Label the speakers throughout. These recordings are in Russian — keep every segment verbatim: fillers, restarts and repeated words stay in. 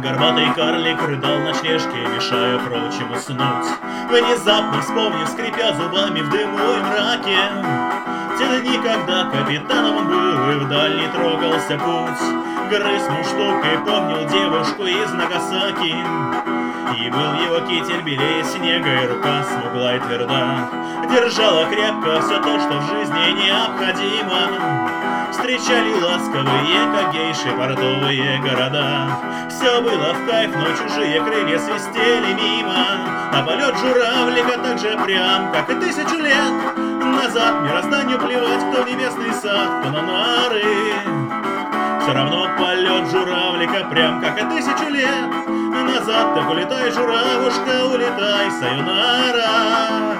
Speaker 1: Горбатый карлик рыдал на ночлежке, мешая прочим уснуть. Внезапно вспомнив, скрипя зубами в дыму и мраке, те дни, когда капитаном был и в дальний трогался путь. Грыз муштук и помнил девушку из Нагасаки, и был его китель белее снега, и рука смугла и тверда держала крепко все то, что в жизни необходимо. Встречали ласковые, как гейши, портовые города. Все было в кайф, но чужие крылья свистели мимо. А полет журавлика так же прям, как и тысячу лет назад. Мирозданию плевать, кто в небесный сад, кто на нары. Все равно полет журавлика прям, как и тысячу лет назад. Так улетай, журавушка, улетай, сайонара.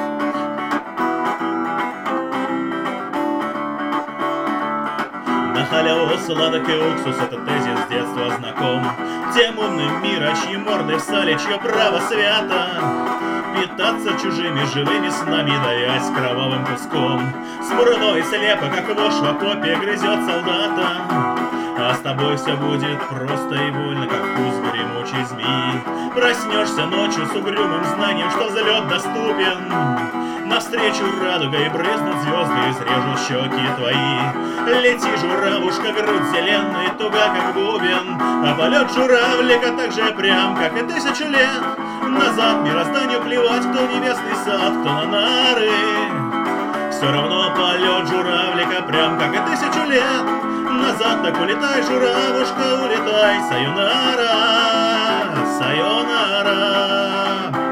Speaker 1: На халяву сладок и уксус, этот тезис с детства знаком. Тем умным мира, чьи морды в сале, чье право свято питаться чужими живыми снами, давясь кровавым куском. Смурной слепо, как вошь в окопе, грызет солдата. А с тобой все будет просто и больно, как вкус гремучей змеи. Проснешься ночью с угрюмым знанием, что взлет доступен. Навстречу радугой брызнут звезды и срежут щеки твои. Лети, журавушка, грудь зеленая, туга, как бубен. А полет журавлика так же прям, как и тысячу лет назад. Мирозданию плевать, кто в небесный сад, кто на нары. Все равно полет журавлика прям, как и тысячу лет назад. Так улетай, журавушка, улетай, сайонара, сайонара.